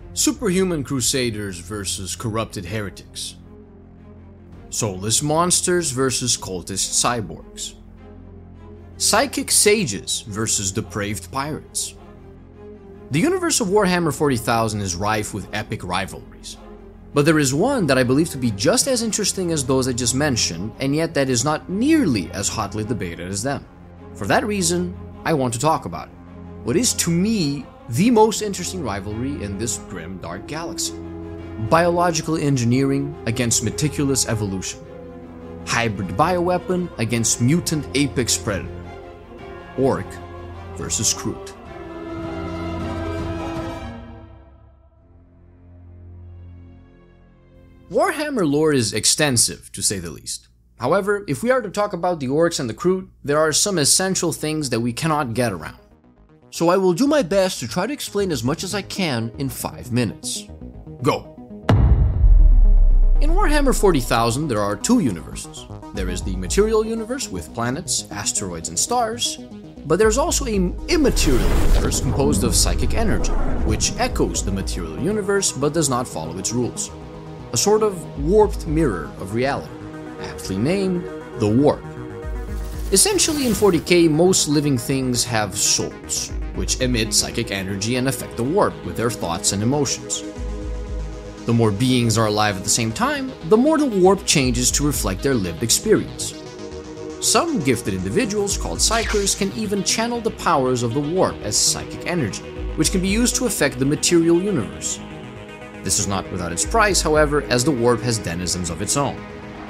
Superhuman crusaders versus corrupted heretics. Soulless monsters versus cultist cyborgs. Psychic sages versus depraved pirates. The universe of Warhammer 40,000 is rife with epic rivalries. But there is one that I believe to be just as interesting as those I just mentioned, and yet that is not nearly as hotly debated as them. For that reason, I want to talk about it. What is, to me, the most interesting rivalry in this grim, dark galaxy. Biological engineering against meticulous evolution. Hybrid bioweapon against mutant apex predator. Orc versus Kroot. Warhammer lore is extensive, to say the least. However, if we are to talk about the Orcs and the Kroot, there are some essential things that we cannot get around. So I will do my best to try to explain as much as I can in 5 minutes. Go! In Warhammer 40,000, there are two universes. There is the material universe with planets, asteroids, and stars, but there's also an immaterial universe composed of psychic energy, which echoes the material universe but does not follow its rules. A sort of warped mirror of reality, aptly named the Warp. Essentially, in 40k, most living things have souls, which emit psychic energy and affect the Warp with their thoughts and emotions. The more beings are alive at the same time, the more the Warp changes to reflect their lived experience. Some gifted individuals, called Psykers, can even channel the powers of the Warp as psychic energy, which can be used to affect the material universe. This is not without its price, however, as the Warp has denizens of its own.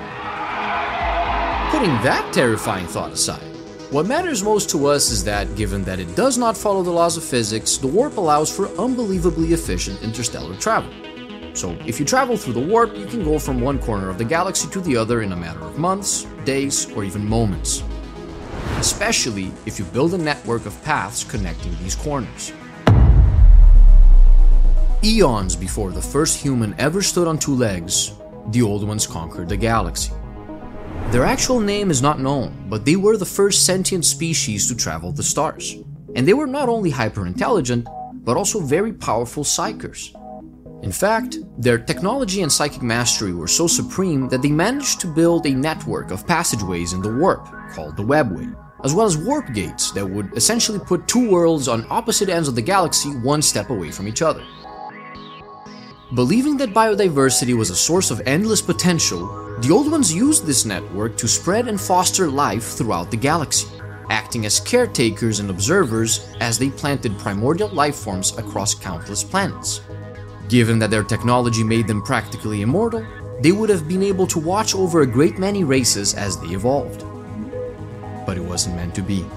Putting that terrifying thought aside, what matters most to us is that, given that it does not follow the laws of physics, the Warp allows for unbelievably efficient interstellar travel. So, if you travel through the Warp, you can go from one corner of the galaxy to the other in a matter of months, days, or even moments. Especially if you build a network of paths connecting these corners. Eons before the first human ever stood on two legs, the Old Ones conquered the galaxy. Their actual name is not known, but they were the first sentient species to travel the stars. And they were not only hyper-intelligent, but also very powerful psykers. In fact, their technology and psychic mastery were so supreme that they managed to build a network of passageways in the Warp, called the Webway, as well as warp gates that would essentially put two worlds on opposite ends of the galaxy one step away from each other. Believing that biodiversity was a source of endless potential, the Old Ones used this network to spread and foster life throughout the galaxy, acting as caretakers and observers as they planted primordial life forms across countless planets. Given that their technology made them practically immortal, they would have been able to watch over a great many races as they evolved. But it wasn't meant to be.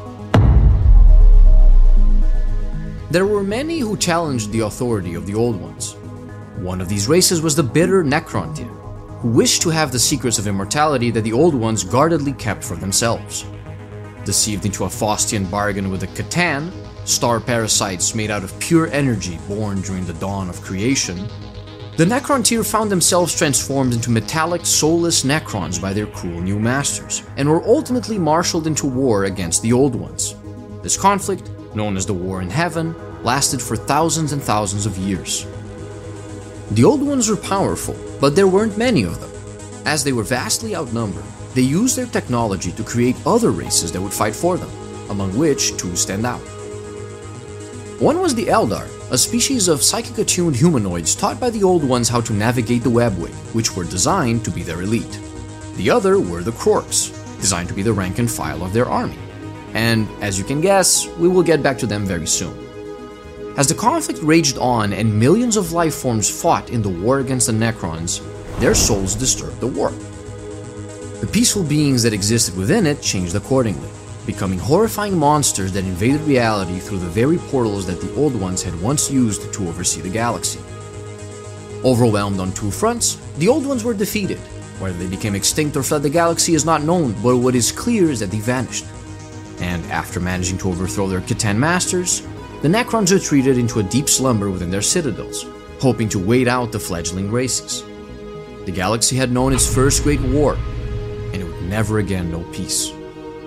There were many who challenged the authority of the Old Ones. One of these races was the bitter Necrontyr, who wished to have the secrets of immortality that the Old Ones guardedly kept for themselves. Deceived into a Faustian bargain with the Catan, star parasites made out of pure energy born during the dawn of creation, the Necrontyr found themselves transformed into metallic, soulless Necrons by their cruel new masters, and were ultimately marshaled into war against the Old Ones. This conflict, known as the War in Heaven, lasted for thousands and thousands of years. The Old Ones were powerful, but there weren't many of them. As they were vastly outnumbered, they used their technology to create other races that would fight for them, among which two stand out. One was the Eldar, a species of psychic-attuned humanoids taught by the Old Ones how to navigate the Webway, which were designed to be their elite. The other were the Krorks, designed to be the rank and file of their army. And, as you can guess, we will get back to them very soon. As the conflict raged on and millions of life forms fought in the war against the Necrons, their souls disturbed the Warp. The peaceful beings that existed within it changed accordingly, becoming horrifying monsters that invaded reality through the very portals that the Old Ones had once used to oversee the galaxy. Overwhelmed on two fronts, the Old Ones were defeated. Whether they became extinct or fled the galaxy is not known, but what is clear is that they vanished. And after managing to overthrow their Catan masters, the Necrons retreated into a deep slumber within their citadels, hoping to wait out the fledgling races. The galaxy had known its first great war, and it would never again know peace.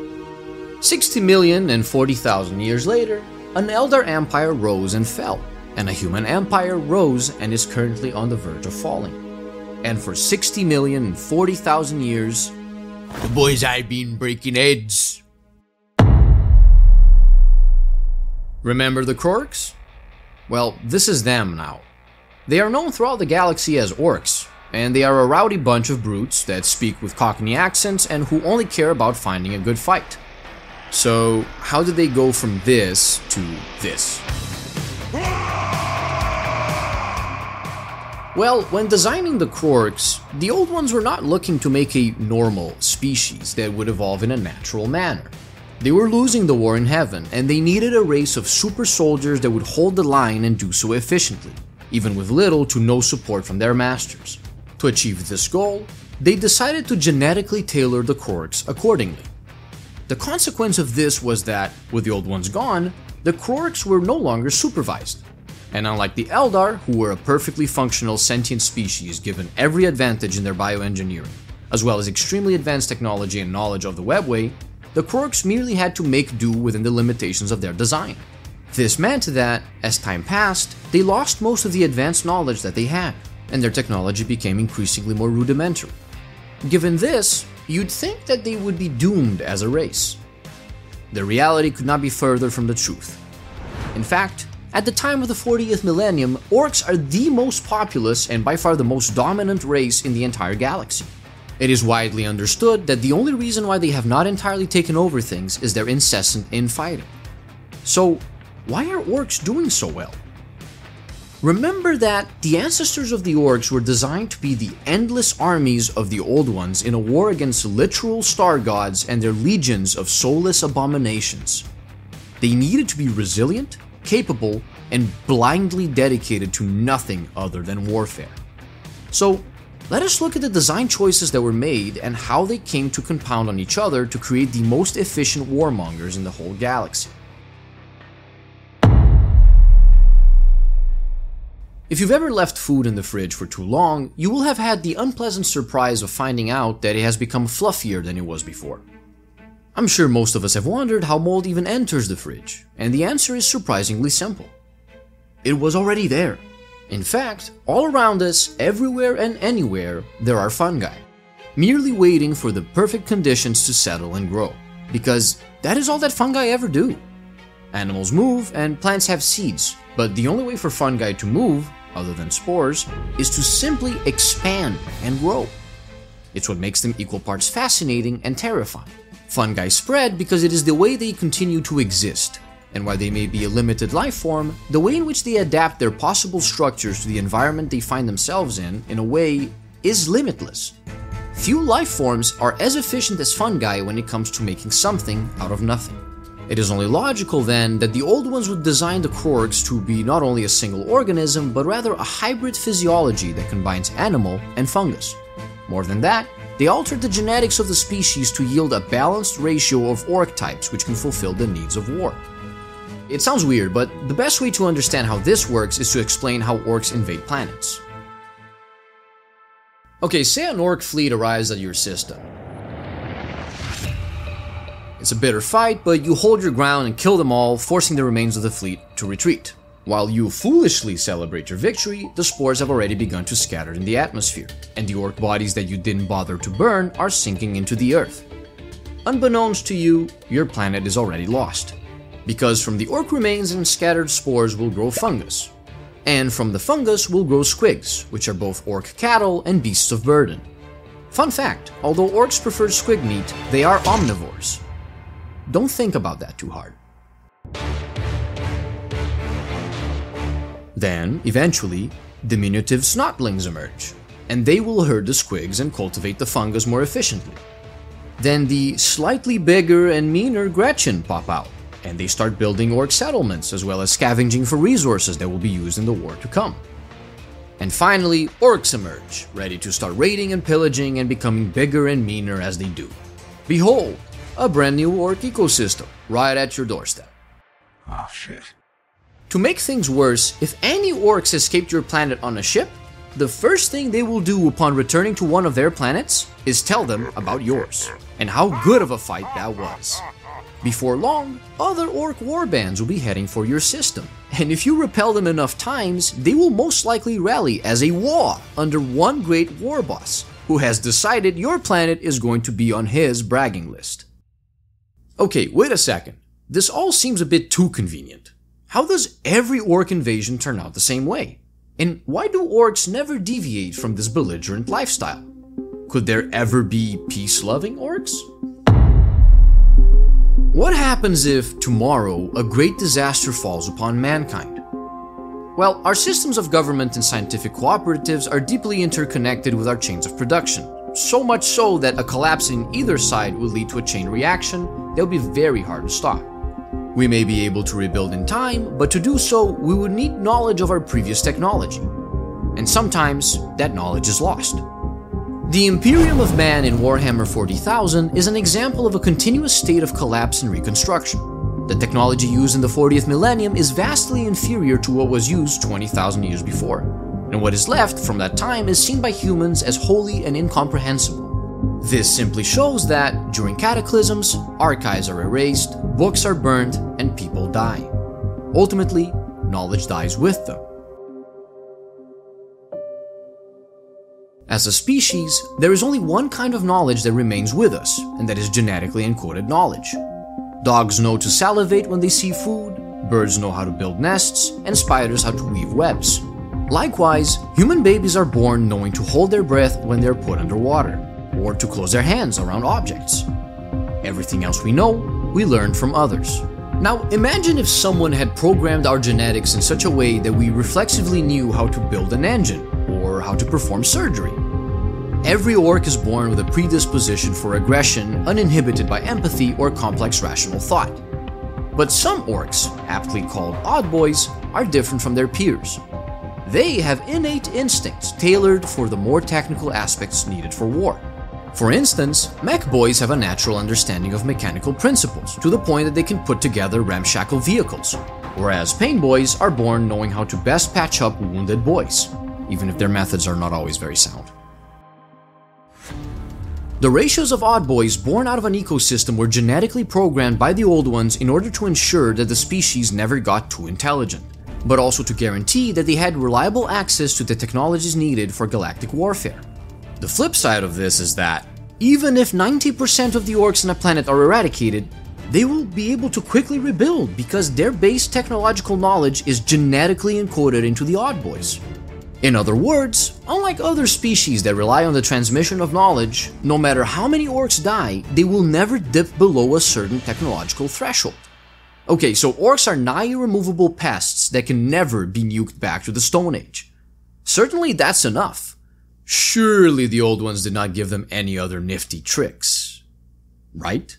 60,040,000 years later, an Eldar empire rose and fell, and a human empire rose and is currently on the verge of falling. And for 60,040,000 years, the boys I've been breaking heads. Remember the Krorks? Well, this is them now. They are known throughout the galaxy as orcs, and they are a rowdy bunch of brutes that speak with Cockney accents and who only care about finding a good fight. So, how did they go from this to this? Well, when designing the Krorks, the old ones were not looking to make a normal species that would evolve in a natural manner. They were losing the war in heaven, and they needed a race of super soldiers that would hold the line and do so efficiently, even with little to no support from their masters. To achieve this goal, they decided to genetically tailor the Krorks accordingly. The consequence of this was that, with the old ones gone, the Krorks were no longer supervised. And unlike the Eldar, who were a perfectly functional sentient species given every advantage in their bioengineering, as well as extremely advanced technology and knowledge of the webway, the Krorks merely had to make do within the limitations of their design. This meant that, as time passed, they lost most of the advanced knowledge that they had, and their technology became increasingly more rudimentary. Given this, you'd think that they would be doomed as a race. The reality could not be further from the truth. In fact, at the time of the 40th millennium, orcs are the most populous and by far the most dominant race in the entire galaxy. It is widely understood that the only reason why they have not entirely taken over things is their incessant infighting. So, why are orcs doing so well? Remember that the ancestors of the orcs were designed to be the endless armies of the old ones in a war against literal star gods and their legions of soulless abominations. They needed to be resilient, capable, and blindly dedicated to nothing other than warfare. So, let us look at the design choices that were made and how they came to compound on each other to create the most efficient warmongers in the whole galaxy. If you've ever left food in the fridge for too long, you will have had the unpleasant surprise of finding out that it has become fluffier than it was before. I'm sure most of us have wondered how mold even enters the fridge, and the answer is surprisingly simple. It was already there. In fact, all around us, everywhere and anywhere, there are fungi, merely waiting for the perfect conditions to settle and grow, because that is all that fungi ever do. Animals move and plants have seeds, but the only way for fungi to move, other than spores, is to simply expand and grow. It's what makes them equal parts fascinating and terrifying. Fungi spread because it is the way they continue to exist, and while they may be a limited life form, the way in which they adapt their possible structures to the environment they find themselves in a way, is limitless. Few life forms are as efficient as fungi when it comes to making something out of nothing. It is only logical then that the old ones would design the Krorks to be not only a single organism, but rather a hybrid physiology that combines animal and fungus. More than that, they altered the genetics of the species to yield a balanced ratio of orc types which can fulfill the needs of war. It sounds weird, but the best way to understand how this works is to explain how orcs invade planets. Okay, say an orc fleet arrives at your system. It's a bitter fight, but you hold your ground and kill them all, forcing the remains of the fleet to retreat. While you foolishly celebrate your victory, the spores have already begun to scatter in the atmosphere, and the orc bodies that you didn't bother to burn are sinking into the earth. Unbeknownst to you, your planet is already lost, because from the orc remains and scattered spores will grow fungus, and from the fungus will grow squigs, which are both orc cattle and beasts of burden. Fun fact, although orcs prefer squig meat, they are omnivores. Don't think about that too hard. Then, eventually, diminutive snotlings emerge, and they will herd the squigs and cultivate the fungus more efficiently. Then the slightly bigger and meaner Gretchen pop out, and they start building orc settlements as well as scavenging for resources that will be used in the war to come. And finally, orcs emerge, ready to start raiding and pillaging and becoming bigger and meaner as they do. Behold, a brand new orc ecosystem right at your doorstep. Oh shit. To make things worse, if any orcs escaped your planet on a ship, the first thing they will do upon returning to one of their planets is tell them about yours, and how good of a fight that was. Before long, other orc warbands will be heading for your system, and if you repel them enough times, they will most likely rally as a war under one great war boss, who has decided your planet is going to be on his bragging list. Okay, wait a second. This all seems a bit too convenient. How does every orc invasion turn out the same way? And why do orcs never deviate from this belligerent lifestyle? Could there ever be peace-loving orcs? What happens if, tomorrow, a great disaster falls upon mankind? Well, our systems of government and scientific cooperatives are deeply interconnected with our chains of production, so much so that a collapse in either side would lead to a chain reaction that would be very hard to stop. We may be able to rebuild in time, but to do so, we would need knowledge of our previous technology. And sometimes, that knowledge is lost. The Imperium of Man in Warhammer 40,000 is an example of a continuous state of collapse and reconstruction. The technology used in the 40th millennium is vastly inferior to what was used 20,000 years before, and what is left from that time is seen by humans as wholly and incomprehensible. This simply shows that, during cataclysms, archives are erased, books are burned, and people die. Ultimately, knowledge dies with them. As a species, there is only one kind of knowledge that remains with us, and that is genetically encoded knowledge. Dogs know to salivate when they see food, birds know how to build nests, and spiders how to weave webs. Likewise, human babies are born knowing to hold their breath when they are put underwater, or to close their hands around objects. Everything else we know, we learned from others. Now, imagine if someone had programmed our genetics in such a way that we reflexively knew how to build an engine, or how to perform surgery. Every orc is born with a predisposition for aggression, uninhibited by empathy or complex rational thought. But some orcs, aptly called odd boys, are different from their peers. They have innate instincts tailored for the more technical aspects needed for war. For instance, mech boys have a natural understanding of mechanical principles to the point that they can put together ramshackle vehicles, whereas pain boys are born knowing how to best patch up wounded boys, even if their methods are not always very sound. The ratios of odd boys born out of an ecosystem were genetically programmed by the old ones in order to ensure that the species never got too intelligent, but also to guarantee that they had reliable access to the technologies needed for galactic warfare. The flip side of this is that, even if 90% of the orcs on a planet are eradicated, they will be able to quickly rebuild because their base technological knowledge is genetically encoded into the odd boys. In other words, unlike other species that rely on the transmission of knowledge, no matter how many orcs die, they will never dip below a certain technological threshold. Okay, so orcs are nigh irremovable pests that can never be nuked back to the Stone Age. Certainly that's enough. Surely the old ones did not give them any other nifty tricks, right?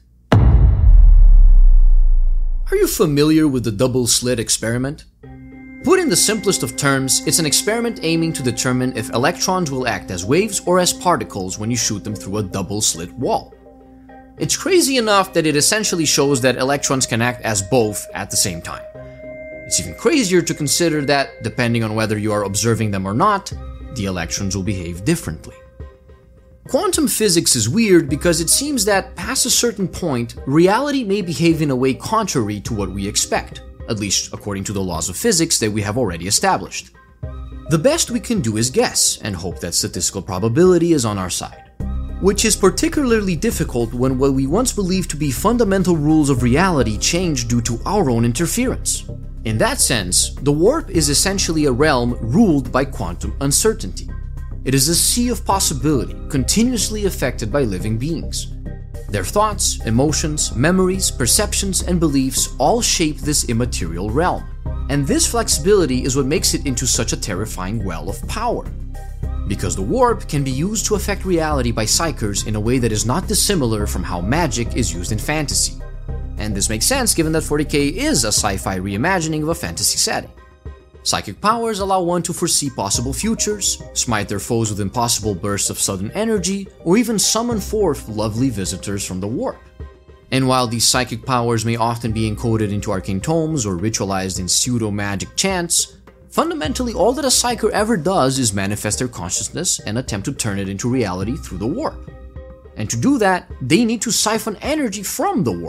Are you familiar with the double slit experiment? Put in the simplest of terms, it's an experiment aiming to determine if electrons will act as waves or as particles when you shoot them through a double slit wall. It's crazy enough that it essentially shows that electrons can act as both at the same time. It's even crazier to consider that, depending on whether you are observing them or not, the electrons will behave differently. Quantum physics is weird because it seems that past a certain point, reality may behave in a way contrary to what we expect, at least according to the laws of physics that we have already established. The best we can do is guess and hope that statistical probability is on our side, which is particularly difficult when what we once believed to be fundamental rules of reality change due to our own interference. In that sense, the warp is essentially a realm ruled by quantum uncertainty. It is a sea of possibility, continuously affected by living beings. Their thoughts, emotions, memories, perceptions, and beliefs all shape this immaterial realm. And this flexibility is what makes it into such a terrifying well of power. Because the warp can be used to affect reality by psykers in a way that is not dissimilar from how magic is used in fantasy. And this makes sense given that 40k is a sci-fi reimagining of a fantasy setting. Psychic powers allow one to foresee possible futures, smite their foes with impossible bursts of sudden energy, or even summon forth lovely visitors from the warp. And while these psychic powers may often be encoded into arcane tomes or ritualized in pseudo-magic chants, fundamentally all that a psyker ever does is manifest their consciousness and attempt to turn it into reality through the warp. And to do that, they need to siphon energy from the warp.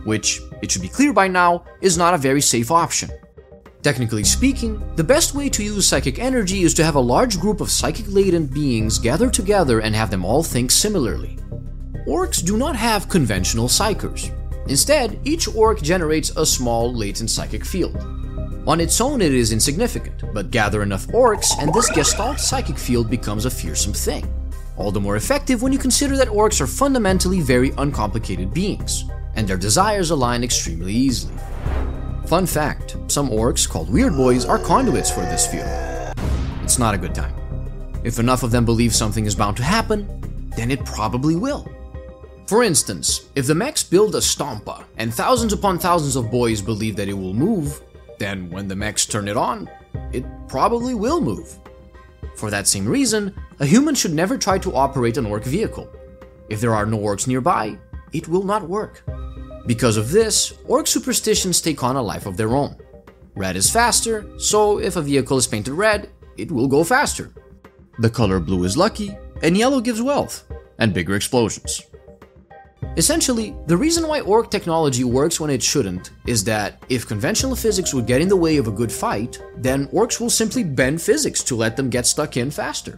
which, it should be clear by now, is not a very safe option. Technically speaking, the best way to use psychic energy is to have a large group of psychic-latent beings gather together and have them all think similarly. Orcs do not have conventional psykers. Instead, each orc generates a small latent psychic field. On its own it is insignificant, but gather enough orcs and this gestalt psychic field becomes a fearsome thing. All the more effective when you consider that orcs are fundamentally very uncomplicated beings, and their desires align extremely easily. Fun fact, some orcs, called Weird Boys, are conduits for this field. It's not a good time. If enough of them believe something is bound to happen, then it probably will. For instance, if the mechs build a Stompa and thousands upon thousands of boys believe that it will move, then when the mechs turn it on, it probably will move. For that same reason, a human should never try to operate an orc vehicle. If there are no orcs nearby, it will not work. Because of this, orc superstitions take on a life of their own. Red is faster, so if a vehicle is painted red, it will go faster. The color blue is lucky, and yellow gives wealth, and bigger explosions. Essentially, the reason why orc technology works when it shouldn't is that if conventional physics would get in the way of a good fight, then orcs will simply bend physics to let them get stuck in faster.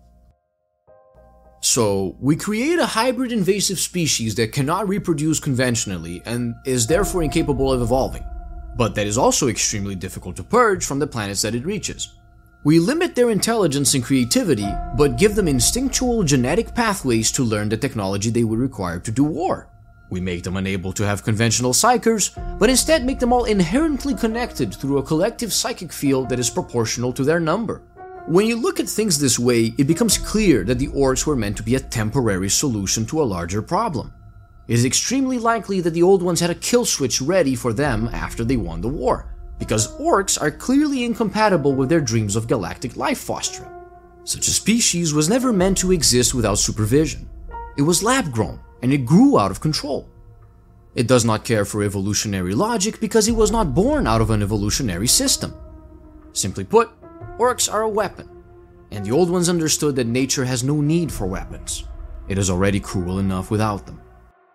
So, we create a hybrid invasive species that cannot reproduce conventionally and is therefore incapable of evolving, but that is also extremely difficult to purge from the planets that it reaches. We limit their intelligence and creativity, but give them instinctual genetic pathways to learn the technology they would require to do war. We make them unable to have conventional psykers, but instead make them all inherently connected through a collective psychic field that is proportional to their number. When you look at things this way, it becomes clear that the orcs were meant to be a temporary solution to a larger problem. It is extremely likely that the old ones had a kill switch ready for them after they won the war, because orcs are clearly incompatible with their dreams of galactic life fostering. Such a species was never meant to exist without supervision. It was lab-grown, and it grew out of control. It does not care for evolutionary logic because it was not born out of an evolutionary system. Simply put, orcs are a weapon, and the old ones understood that nature has no need for weapons. It is already cruel enough without them.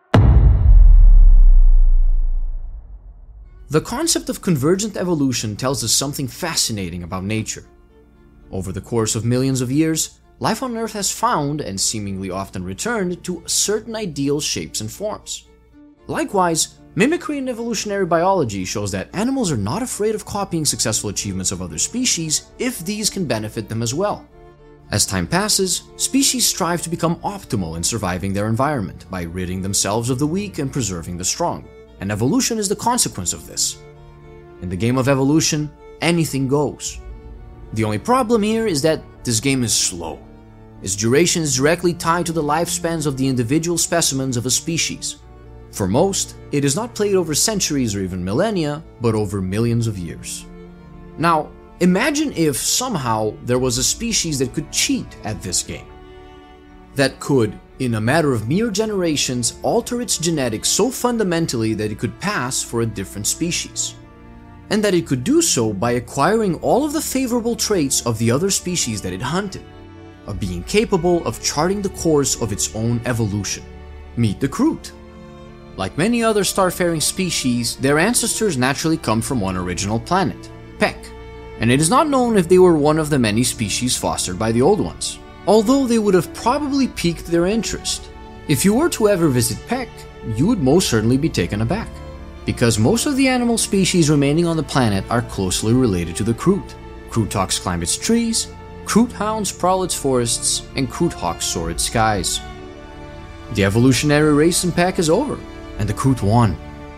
The concept of convergent evolution tells us something fascinating about nature. Over the course of millions of years, life on Earth has found, and seemingly often returned, to certain ideal shapes and forms. Likewise, mimicry in evolutionary biology shows that animals are not afraid of copying successful achievements of other species if these can benefit them as well. As time passes, species strive to become optimal in surviving their environment by ridding themselves of the weak and preserving the strong. And evolution is the consequence of this. In the game of evolution, anything goes. The only problem here is that this game is slow. Its duration is directly tied to the lifespans of the individual specimens of a species. For most, it is not played over centuries or even millennia, but over millions of years. Now, imagine if somehow there was a species that could cheat at this game. That could, in a matter of mere generations, alter its genetics so fundamentally that it could pass for a different species. And that it could do so by acquiring all of the favorable traits of the other species that it hunted, of being capable of charting the course of its own evolution. Meet the Kroot. Like many other starfaring species, their ancestors naturally come from one original planet, Pek, and it is not known if they were one of the many species fostered by the old ones, although they would have probably piqued their interest. If you were to ever visit Pek, you would most certainly be taken aback, because most of the animal species remaining on the planet are closely related to the Kroot. Kroothawks climb its trees, Kroot hounds prowl its forests, and Kroothawks soar its skies. The evolutionary race in Pek is over, and the Kroot won.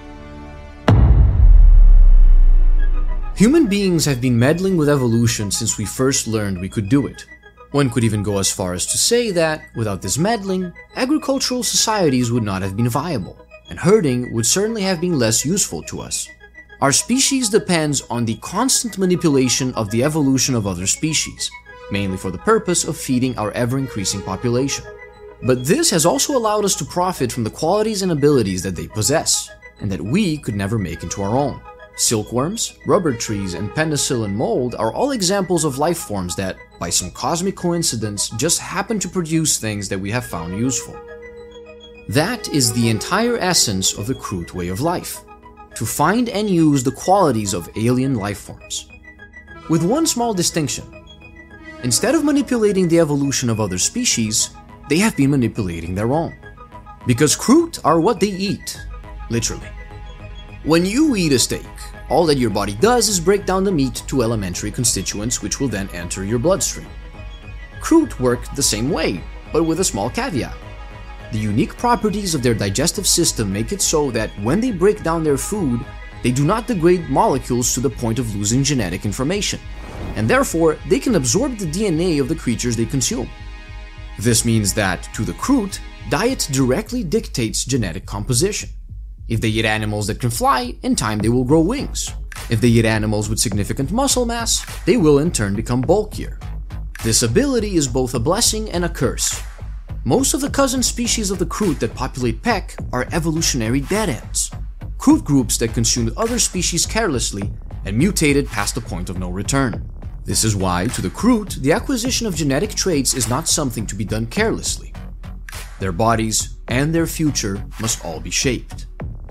Human beings have been meddling with evolution since we first learned we could do it. One could even go as far as to say that, without this meddling, agricultural societies would not have been viable, and herding would certainly have been less useful to us. Our species depends on the constant manipulation of the evolution of other species, mainly for the purpose of feeding our ever-increasing population. But this has also allowed us to profit from the qualities and abilities that they possess, and that we could never make into our own. Silkworms, rubber trees, and penicillin mold are all examples of life forms that, by some cosmic coincidence, just happen to produce things that we have found useful. That is the entire essence of the Kroot way of life, to find and use the qualities of alien life forms. With one small distinction. Instead of manipulating the evolution of other species, they have been manipulating their own. Because Kroot are what they eat, literally. When you eat a steak, all that your body does is break down the meat to elementary constituents which will then enter your bloodstream. Kroot work the same way, but with a small caveat. The unique properties of their digestive system make it so that when they break down their food, they do not degrade molecules to the point of losing genetic information, and therefore they can absorb the DNA of the creatures they consume. This means that, to the Kroot, diet directly dictates genetic composition. If they eat animals that can fly, in time they will grow wings. If they eat animals with significant muscle mass, they will in turn become bulkier. This ability is both a blessing and a curse. Most of the cousin species of the Kroot that populate Pek are evolutionary dead ends. Kroot groups that consumed other species carelessly and mutated past the point of no return. This is why, to the Kroot, the acquisition of genetic traits is not something to be done carelessly. Their bodies and their future must all be shaped.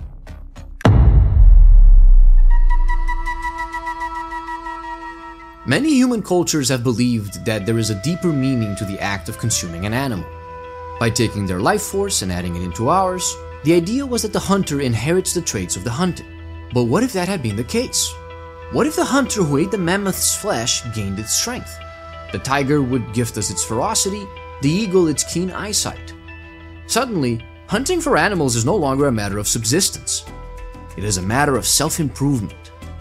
Many human cultures have believed that there is a deeper meaning to the act of consuming an animal. By taking their life force and adding it into ours, the idea was that the hunter inherits the traits of the hunted. But what if that had been the case? What if the hunter who ate the mammoth's flesh gained its strength? The tiger would gift us its ferocity, the eagle its keen eyesight. Suddenly, hunting for animals is no longer a matter of subsistence. It is a matter of self-improvement.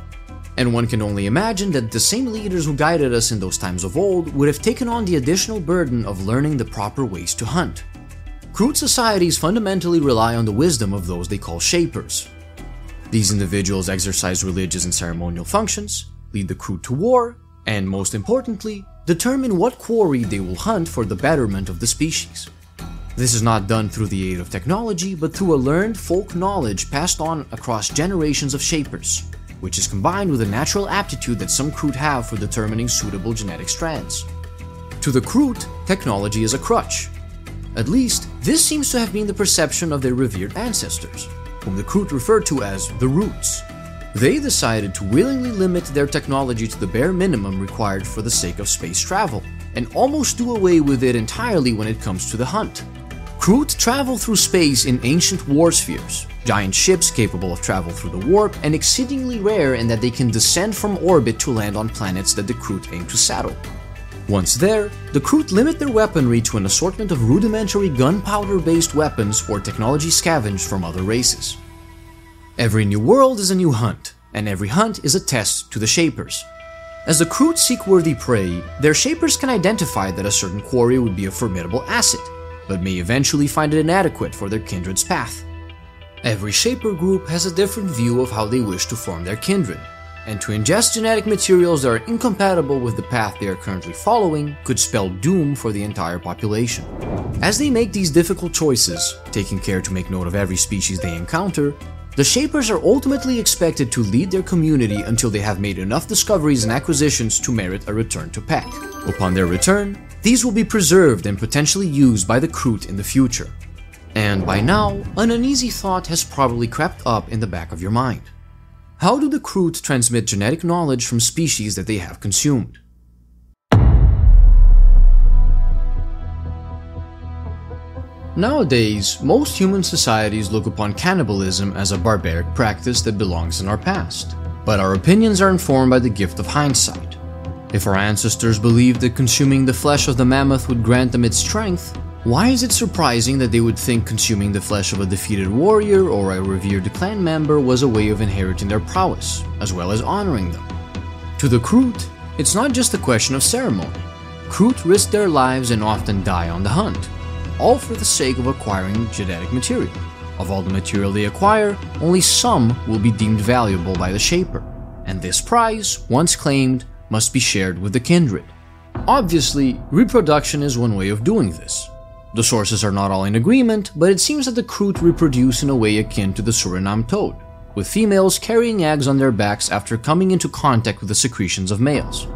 And one can only imagine that the same leaders who guided us in those times of old would have taken on the additional burden of learning the proper ways to hunt. Kroot societies fundamentally rely on the wisdom of those they call shapers. These individuals exercise religious and ceremonial functions, lead the Kroot to war, and most importantly, determine what quarry they will hunt for the betterment of the species. This is not done through the aid of technology, but through a learned folk knowledge passed on across generations of shapers, which is combined with a natural aptitude that some Kroot have for determining suitable genetic strands. To the Kroot, technology is a crutch. At least, this seems to have been the perception of their revered ancestors, whom the Kroot referred to as the Roots. They decided to willingly limit their technology to the bare minimum required for the sake of space travel, and almost do away with it entirely when it comes to the hunt. Kroot travel through space in ancient war spheres, giant ships capable of travel through the warp, and exceedingly rare in that they can descend from orbit to land on planets that the Kroot aim to settle. Once there, the Kroot limit their weaponry to an assortment of rudimentary gunpowder-based weapons or technology scavenged from other races. Every new world is a new hunt, and every hunt is a test to the Shapers. As the Kroot seek worthy prey, their Shapers can identify that a certain quarry would be a formidable asset, but may eventually find it inadequate for their kindred's path. Every Shaper group has a different view of how they wish to form their kindred, and to ingest genetic materials that are incompatible with the path they are currently following could spell doom for the entire population. As they make these difficult choices, taking care to make note of every species they encounter, the Shapers are ultimately expected to lead their community until they have made enough discoveries and acquisitions to merit a return to Pek. Upon their return, these will be preserved and potentially used by the Kroot in the future. And by now, an uneasy thought has probably crept up in the back of your mind. How do the Kroot transmit genetic knowledge from species that they have consumed? Nowadays, most human societies look upon cannibalism as a barbaric practice that belongs in our past, but our opinions are informed by the gift of hindsight. If our ancestors believed that consuming the flesh of the mammoth would grant them its strength, why is it surprising that they would think consuming the flesh of a defeated warrior or a revered clan member was a way of inheriting their prowess, as well as honoring them? To the Kroot, it's not just a question of ceremony. Kroot risk their lives and often die on the hunt, all for the sake of acquiring genetic material. Of all the material they acquire, only some will be deemed valuable by the Shaper, and this prize, once claimed, must be shared with the kindred. Obviously, reproduction is one way of doing this. The sources are not all in agreement, but it seems that the Kroot reproduce in a way akin to the Suriname toad, with females carrying eggs on their backs after coming into contact with the secretions of males.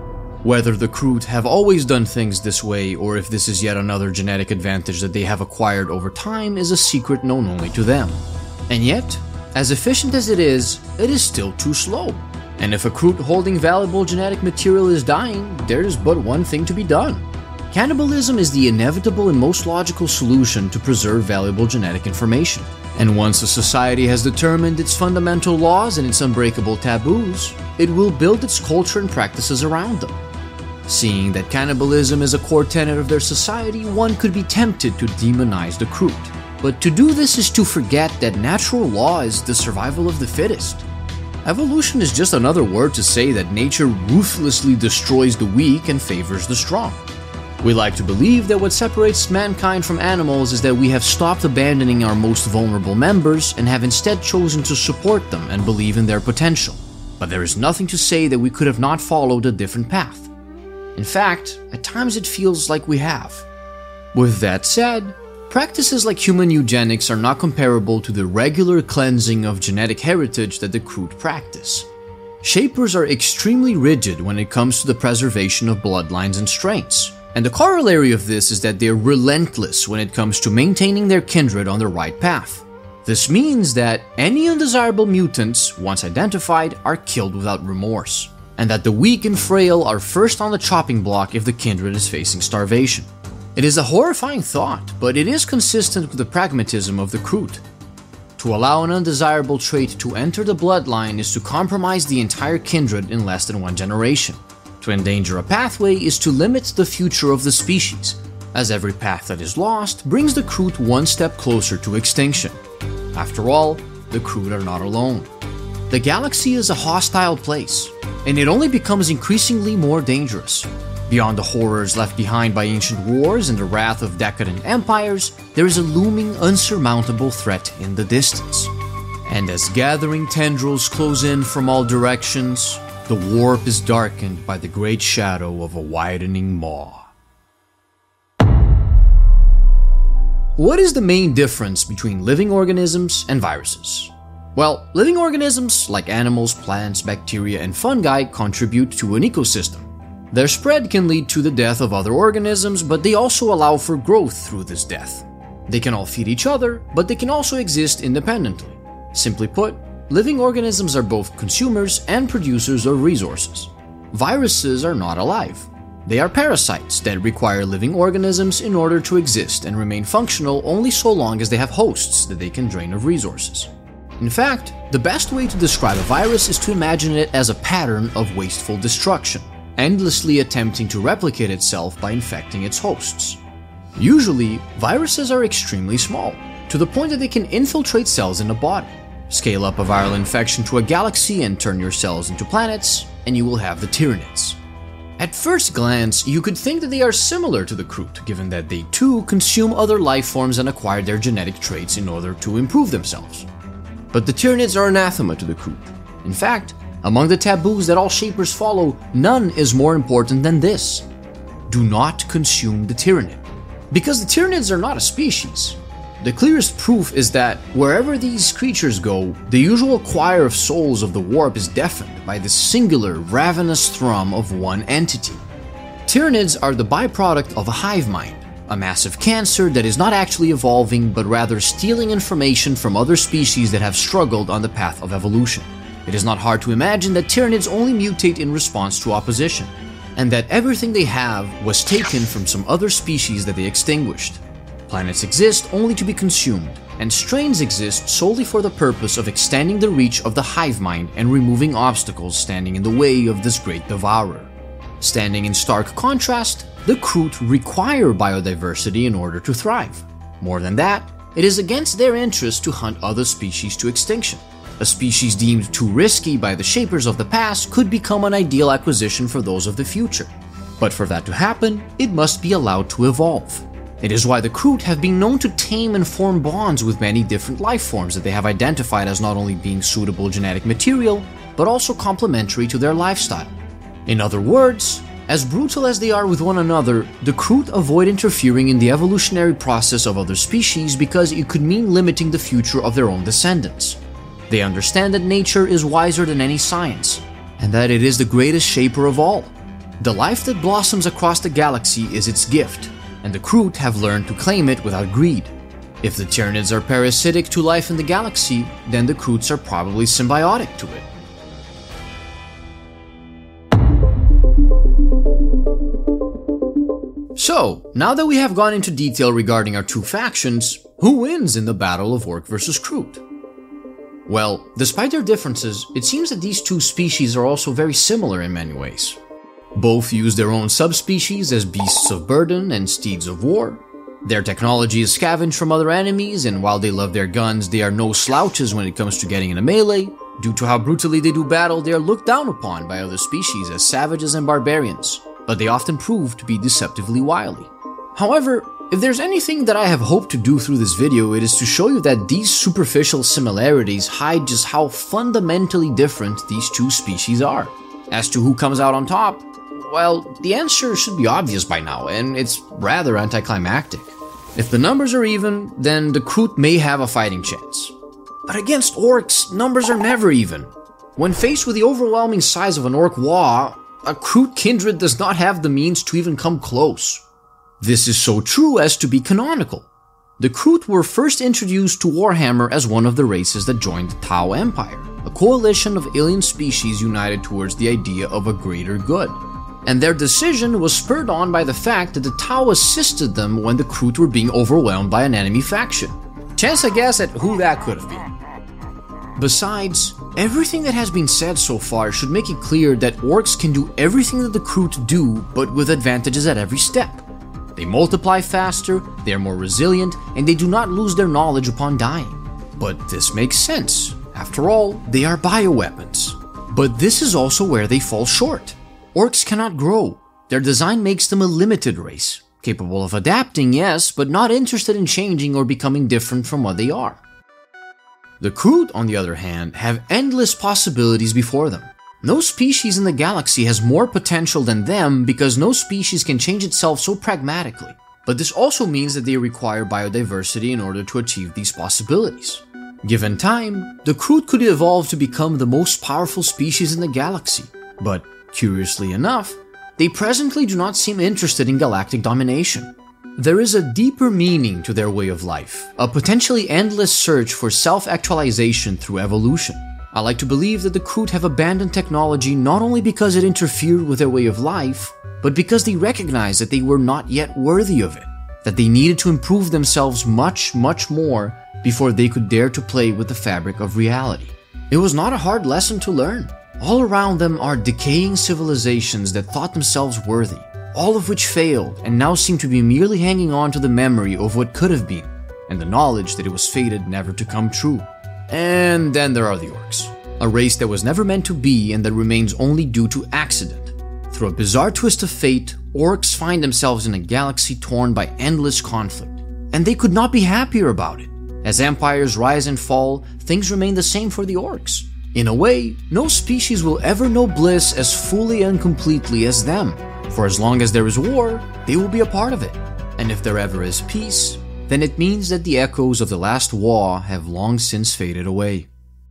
Whether the Kroot have always done things this way, or if this is yet another genetic advantage that they have acquired over time, is a secret known only to them. And yet, as efficient as it is still too slow. And if a Kroot holding valuable genetic material is dying, there's but one thing to be done. Cannibalism is the inevitable and most logical solution to preserve valuable genetic information. And once a society has determined its fundamental laws and its unbreakable taboos, it will build its culture and practices around them. Seeing that cannibalism is a core tenet of their society, one could be tempted to demonize the Kroot. But to do this is to forget that natural law is the survival of the fittest. Evolution is just another word to say that nature ruthlessly destroys the weak and favors the strong. We like to believe that what separates mankind from animals is that we have stopped abandoning our most vulnerable members and have instead chosen to support them and believe in their potential. But there is nothing to say that we could have not followed a different path. In fact, at times it feels like we have. With that said, practices like human eugenics are not comparable to the regular cleansing of genetic heritage that the Kroot practice. Shapers are extremely rigid when it comes to the preservation of bloodlines and strains, and the corollary of this is that they are relentless when it comes to maintaining their kindred on the right path. This means that any undesirable mutants, once identified, are killed without remorse, and that the weak and frail are first on the chopping block if the kindred is facing starvation. It is a horrifying thought, but it is consistent with the pragmatism of the Kroot. To allow an undesirable trait to enter the bloodline is to compromise the entire kindred in less than one generation. To endanger a pathway is to limit the future of the species, as every path that is lost brings the Kroot one step closer to extinction. After all, the Kroot are not alone. The galaxy is a hostile place, and it only becomes increasingly more dangerous. Beyond the horrors left behind by ancient wars and the wrath of decadent empires, there is a looming, unsurmountable threat in the distance. And as gathering tendrils close in from all directions, the warp is darkened by the great shadow of a widening maw. What is the main difference between living organisms and viruses? Well, living organisms, like animals, plants, bacteria, and fungi, contribute to an ecosystem. Their spread can lead to the death of other organisms, but they also allow for growth through this death. They can all feed each other, but they can also exist independently. Simply put, living organisms are both consumers and producers of resources. Viruses are not alive. They are parasites that require living organisms in order to exist and remain functional only so long as they have hosts that they can drain of resources. In fact, the best way to describe a virus is to imagine it as a pattern of wasteful destruction, endlessly attempting to replicate itself by infecting its hosts. Usually, viruses are extremely small, to the point that they can infiltrate cells in a body. Scale up a viral infection to a galaxy and turn your cells into planets, and you will have the Tyranids. At first glance, you could think that they are similar to the Kroot, given that they too consume other life forms and acquire their genetic traits in order to improve themselves. But the Tyranids are anathema to the Kroot. In fact, among the taboos that all Shapers follow, none is more important than this. Do not consume the Tyranid. Because the Tyranids are not a species. The clearest proof is that wherever these creatures go, the usual choir of souls of the warp is deafened by the singular, ravenous thrum of one entity. Tyranids are the byproduct of a hive mind, a massive cancer that is not actually evolving but rather stealing information from other species that have struggled on the path of evolution. It is not hard to imagine that Tyranids only mutate in response to opposition, and that everything they have was taken from some other species that they extinguished. Planets exist only to be consumed, and strains exist solely for the purpose of extending the reach of the hive mind and removing obstacles standing in the way of this great devourer. Standing in stark contrast, the Kroot require biodiversity in order to thrive. More than that, it is against their interest to hunt other species to extinction. A species deemed too risky by the Shapers of the past could become an ideal acquisition for those of the future. But for that to happen, it must be allowed to evolve. It is why the Kroot have been known to tame and form bonds with many different life forms that they have identified as not only being suitable genetic material, but also complementary to their lifestyle. In other words, as brutal as they are with one another, the Kroot avoid interfering in the evolutionary process of other species because it could mean limiting the future of their own descendants. They understand that nature is wiser than any science, and that it is the greatest shaper of all. The life that blossoms across the galaxy is its gift, and the Kroot have learned to claim it without greed. If the Tyranids are parasitic to life in the galaxy, then the Kroots are probably symbiotic to it. So, now that we have gone into detail regarding our two factions, who wins in the battle of Orc versus Kroot? Well, despite their differences, it seems that these two species are also very similar in many ways. Both use their own subspecies as beasts of burden and steeds of war. Their technology is scavenged from other enemies, and while they love their guns, they are no slouches when it comes to getting in a melee. Due to how brutally they do battle, they are looked down upon by other species as savages and barbarians, but they often prove to be deceptively wily. However, if there's anything that I have hoped to do through this video, it is to show you that these superficial similarities hide just how fundamentally different these two species are. As to who comes out on top, well, the answer should be obvious by now, and it's rather anticlimactic. If the numbers are even, then the Kroot may have a fighting chance. But against orcs, numbers are never even. When faced with the overwhelming size of an orc Waaagh, a Kroot kindred does not have the means to even come close. This is so true as to be canonical. The Kroot were first introduced to Warhammer as one of the races that joined the Tau Empire, a coalition of alien species united towards the idea of a greater good. And their decision was spurred on by the fact that the Tau assisted them when the Kroot were being overwhelmed by an enemy faction. Chance a guess at who that could have been. Besides, everything that has been said so far should make it clear that orcs can do everything that the Kroot do, but with advantages at every step. They multiply faster, they are more resilient, and they do not lose their knowledge upon dying. But this makes sense. After all, they are bioweapons. But this is also where they fall short. Orcs cannot grow. Their design makes them a limited race. Capable of adapting, yes, but not interested in changing or becoming different from what they are. The Kroot, on the other hand, have endless possibilities before them. No species in the galaxy has more potential than them because no species can change itself so pragmatically. But this also means that they require biodiversity in order to achieve these possibilities. Given time, the Kroot could evolve to become the most powerful species in the galaxy. But, curiously enough, they presently do not seem interested in galactic domination. There is a deeper meaning to their way of life, a potentially endless search for self-actualization through evolution. I like to believe that the Kroot have abandoned technology not only because it interfered with their way of life, but because they recognized that they were not yet worthy of it, that they needed to improve themselves much more before they could dare to play with the fabric of reality. It was not a hard lesson to learn. All around them are decaying civilizations that thought themselves worthy, all of which failed and now seem to be merely hanging on to the memory of what could have been, and the knowledge that it was fated never to come true. And then there are the orcs, a race that was never meant to be and that remains only due to accident. Through a bizarre twist of fate, orcs find themselves in a galaxy torn by endless conflict, and they could not be happier about it. As empires rise and fall, things remain the same for the orcs. In a way, no species will ever know bliss as fully and completely as them. For as long as there is war, they will be a part of it. And if there ever is peace, then it means that the echoes of the last Waaagh have long since faded away.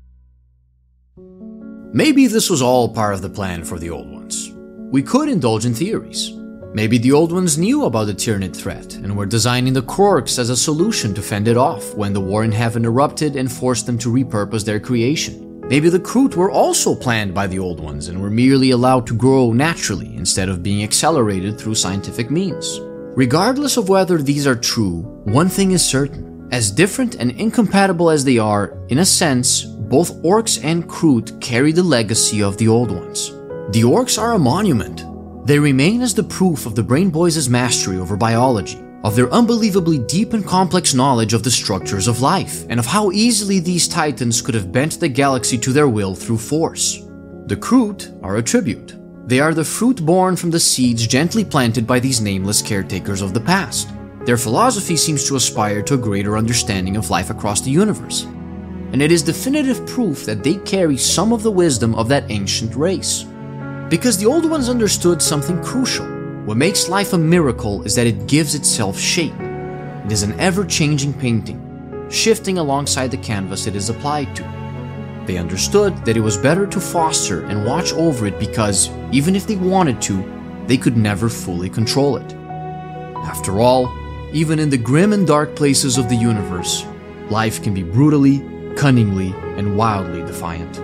Maybe this was all part of the plan for the Old Ones. We could indulge in theories. Maybe the Old Ones knew about the Tyranid threat and were designing the Krorks as a solution to fend it off when the war in heaven erupted and forced them to repurpose their creation. Maybe the Kroot were also planned by the Old Ones and were merely allowed to grow naturally instead of being accelerated through scientific means. Regardless of whether these are true, one thing is certain. As different and incompatible as they are, in a sense, both Orcs and Kroot carry the legacy of the Old Ones. The Orcs are a monument. They remain as the proof of the Brain Boys' mastery over biology, of their unbelievably deep and complex knowledge of the structures of life, and of how easily these titans could have bent the galaxy to their will through force. The Kroot are a tribute. They are the fruit born from the seeds gently planted by these nameless caretakers of the past. Their philosophy seems to aspire to a greater understanding of life across the universe, and it is definitive proof that they carry some of the wisdom of that ancient race. Because the Old Ones understood something crucial. What makes life a miracle is that it gives itself shape. It is an ever-changing painting, shifting alongside the canvas it is applied to. They understood that it was better to foster and watch over it because, even if they wanted to, they could never fully control it. After all, even in the grim and dark places of the universe, life can be brutally, cunningly, and wildly defiant.